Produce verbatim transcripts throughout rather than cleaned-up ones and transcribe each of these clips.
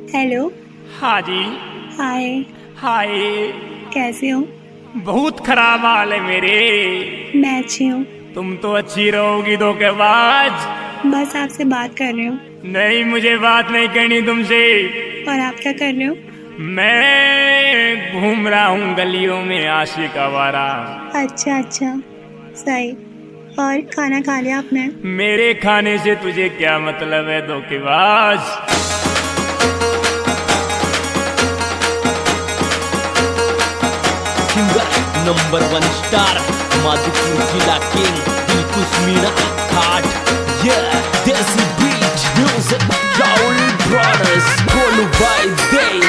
Hello. हाँ जी। हाय। हाय। कैसे हो? बहुत खराब हाल है मेरे। मैं अच्छी हूँ। तुम तो अच्छी रहोगी धोखेबाज। बस आपसे बात कर रही हूँ। नहीं, मुझे बात नहीं करनी तुमसे। और आप क्या कर रहे हो? मैं घूम रहा हूँ गलियों में आशिक आवारा। अच्छा अच्छा, सही। और खाना खा लिया आपने? मेरे खाने से तुझे क्या मतलब है धोखेबाज? नंबर वन स्टार माधुपुर जिला किंग दिलकुश मीना घाट desi beat music Rahul brothers Golu बाय डे।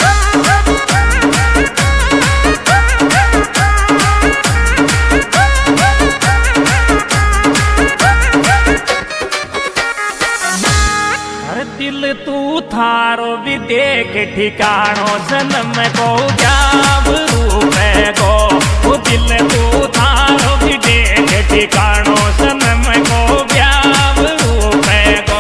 हर दिल तू थारो भी देख ठिकानो जन्म को जाब रूपे को। वो दिल तू थारो भी देख ठिकानो जन्म को जाब रूपे को।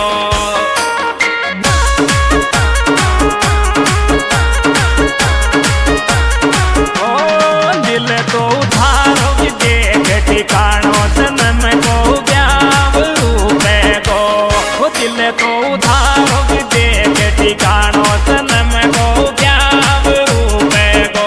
ओ दिल तू थारो भी देख ठिकानो जन्म को जाब रूपे को। वो दिल तो उधारो भी देख ठिकानो सनम को जाब रूपे को।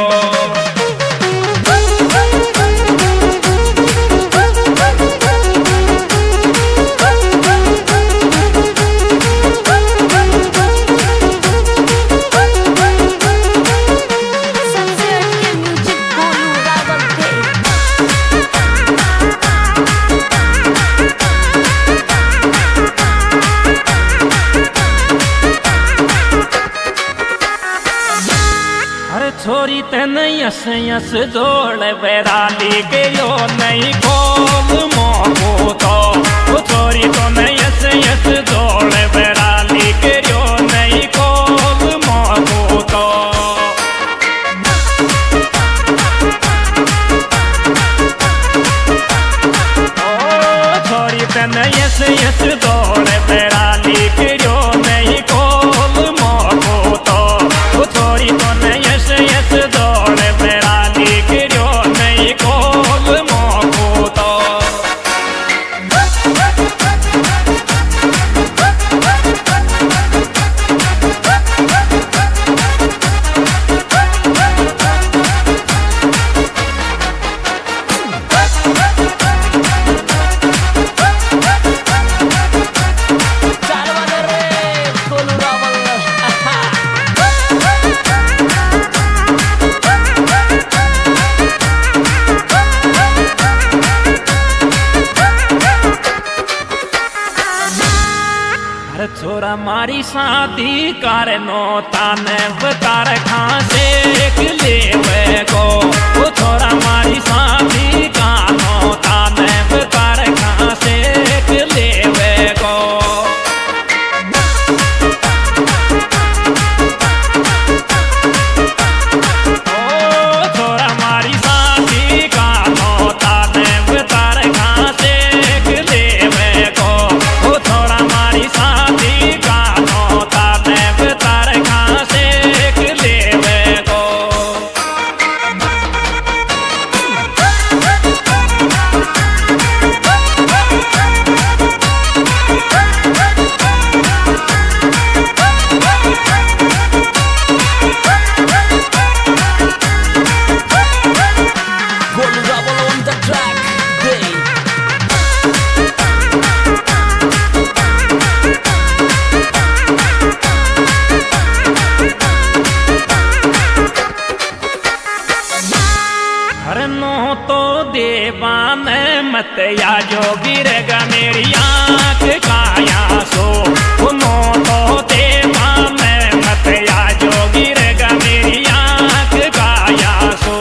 छोरी तेन यस यस जोड़ बेराली के यो नहीं खोल मोह तो। वो छोरी तो न यस यस जोड़ बेराली के यो नहीं खोल मोह तो। ओ छोरी तेन यस यस जोड़ बेराली के यो नहीं खोल मोह तो। वो छोरी तो न यस यस दौड़ बेराली गिरो नहीं खोल मोह तो। छोरा मारी शादी करनो ताने बकार खासे लेवे को। वो छोरा मारी शादी कानो ताने बकार खासे लेवे को। ओ छोरा मारी शादी कानो ताने बकार खासे लेवे को। वो छोरा मारी शादी कानो ताने बकार खासे लेवे को। Golu Rawal on the track day। हरनो तो देवान मत या जो गिरेगा मेरी आँख काया सो। नो तो देवान मत या जो गिरेगा मेरी आँख काया सो।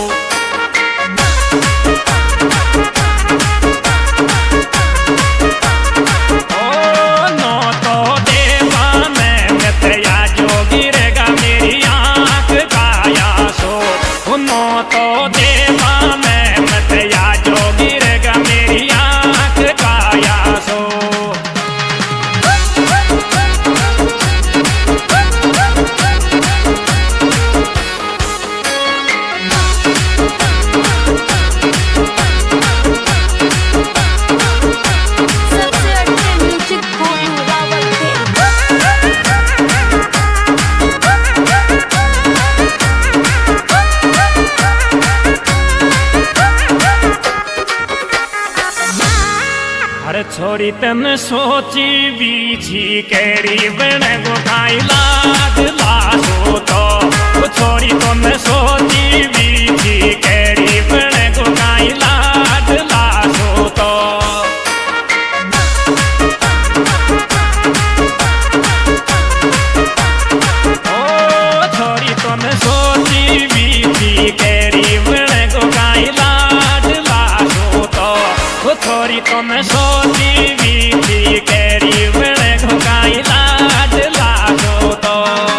ओ नो तो देवान मत या जो गिरेगा मेरी आँख काया सो। नो तो देवा में मत या जो गिरेगा मेरी आँख छोरी तन सोची बीछी केरी बन गो काई लाग लासो तो छोरी तन सोची बीछी केरी बन गो काई लाग लासो तो ओ छोरी तन सोची बीछी केरी बन गो काई लाग लासो तो छोरी तन सोची बीछी केरी बन गो काई लाग लासो तो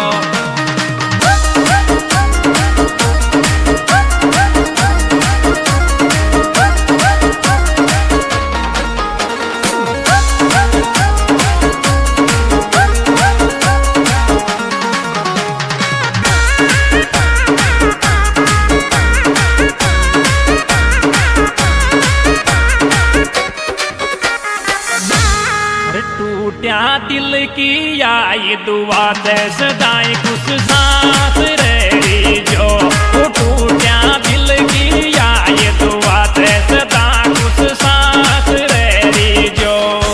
टूट्या दिल की आई दुआ दे सदाई कुछ सांस रही जो टूट्या दिल की आई दुआ दे सदा कुछ सांस रही जो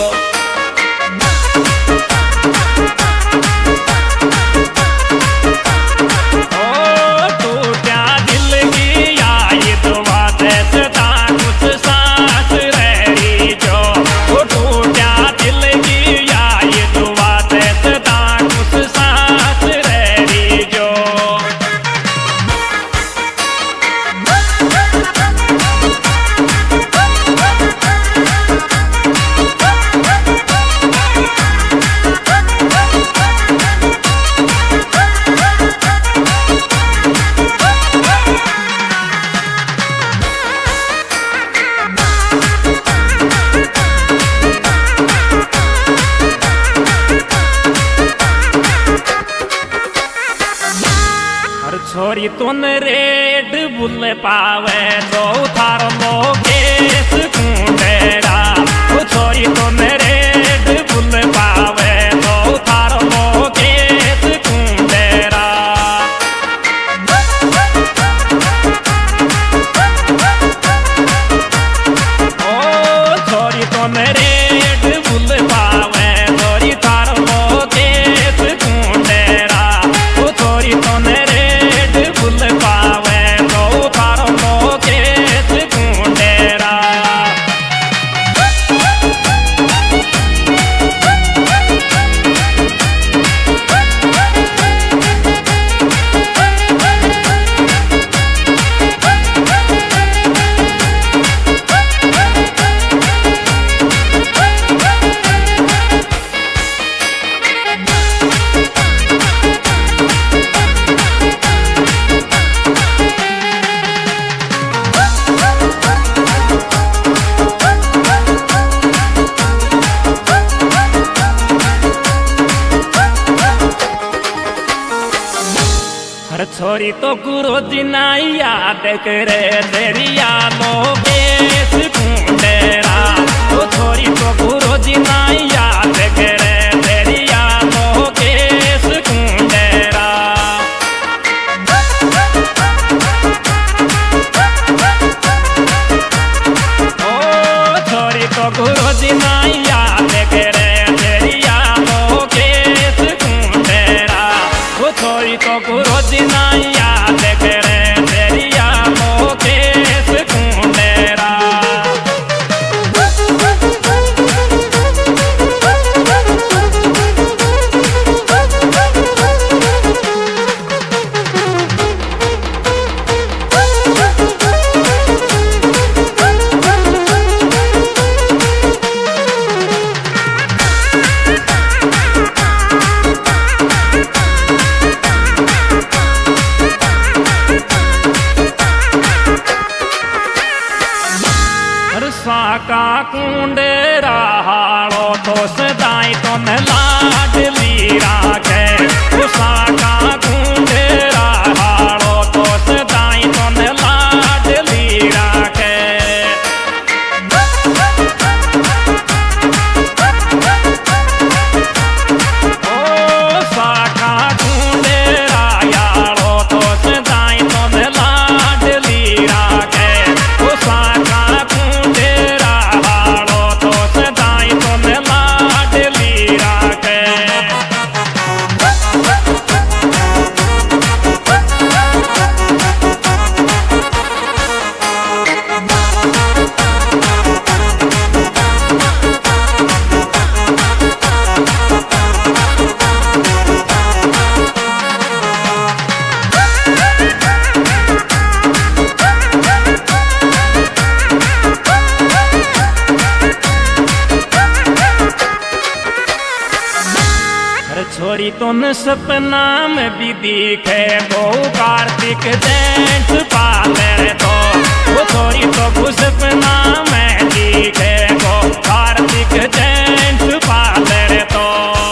ओ टूट्या दिल की आई दुआ दे सदा कुछ सांस रही जो टूट्या दिल छोरी तुन रेड बुल पावे तो थार लो केस कुंडेरा छोरी तुन रेड बुल पावे तो थार लो केस कुंडेरा ओ छोरी तुन रेड बुल पावे छोरी थार लो केस कुंडेरा छोरी तुन बुल पावे तो थारो लो केस कुंडेरा छोरी तो गुरु जी ना याद करे तेरी यादो केस कुंडेरा ओ छोरी तो गुरु जी ना याद करे तेरी यादो केस कुंडेरा ओ छोरी तो गुरु जी ना याद करे तेरी यादो केस कुंडेरा ओ छोरी तो गुरु जी ना याद करे तेरी यादो केस कुंडेरा साका कुंडेरा हाड़ो तो सदाई तो न लाडली राखे साका कुंडेरा हाड़ो तो सदाई तो न लाडली राखे ओ साका कुंडेरा यारो तो सदाई तो न लाडली राखे साका कुंडेरा हाड़ो तुन सपना में भी दिखे गो कार्तिक जेंट्स पार्लर तो वो छोरी तो को सपना में दिखे गो कार्तिक जेंट्स पार्लर तो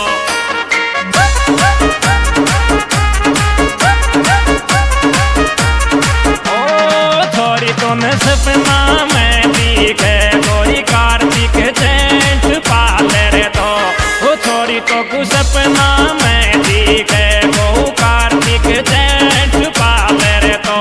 ओ छोरी तुन सपना में दिखे गोरी कार्तिक जेंट्स पार्लर तो वो छोरी तो को सपना में दिखे गो कार्तिक जेंट्स पार्लर तो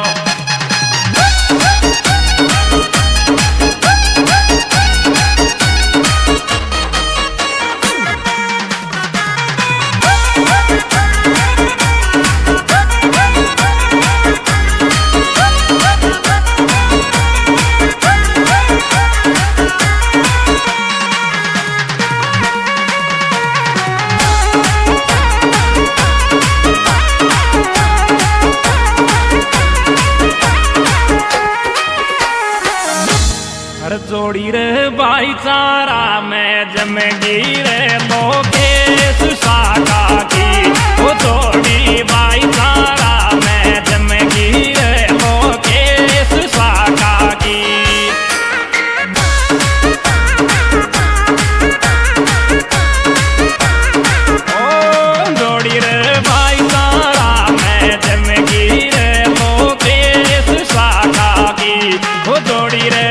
जोड़ी रे भाईचारा में जमगी रे लोकेश साका की वो जोड़ी भाईचारा में जमगी रे लोकेश साका की ओ जोड़ी रे भाईचारा में जमगी रे लोकेश साका की वो जोड़ी रे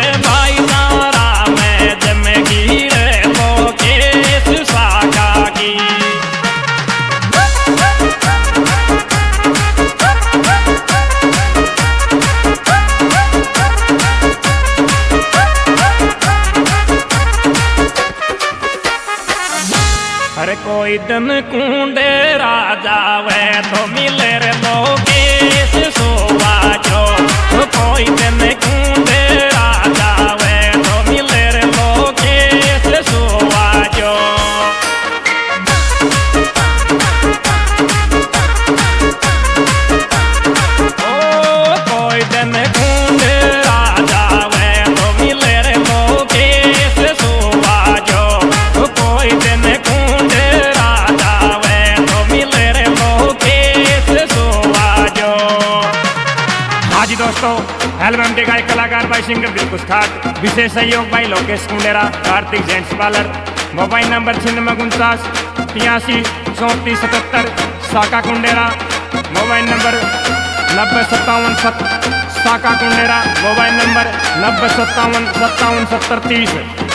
हर कोई दिन कुंडे राजा वे तो मिले रे लोकेश सोवाचो कोई दिन कुंडे राजा वे तो मिले रे लोकेश सोवाचो ओ कोई दिन कुंडे राजा वे तो मिले रे लोकेश सोवाचो कोई दिन दोस्तों एल्बम के गायक कलाकार भाई सिंगर दिलकुश खाट विशेष सहयोग भाई Lokesh Kundera Kartik gents parlour mobile number छिन्नवे उनचास तिरासी चौंतीस सतहत्तर साका कुंडेरा मोबाइल नंबर नब्बे सत्तावन साका कुंडेरा मोबाइल नंबर नब्बे सत्तावन सत्तावन सत्तर तीस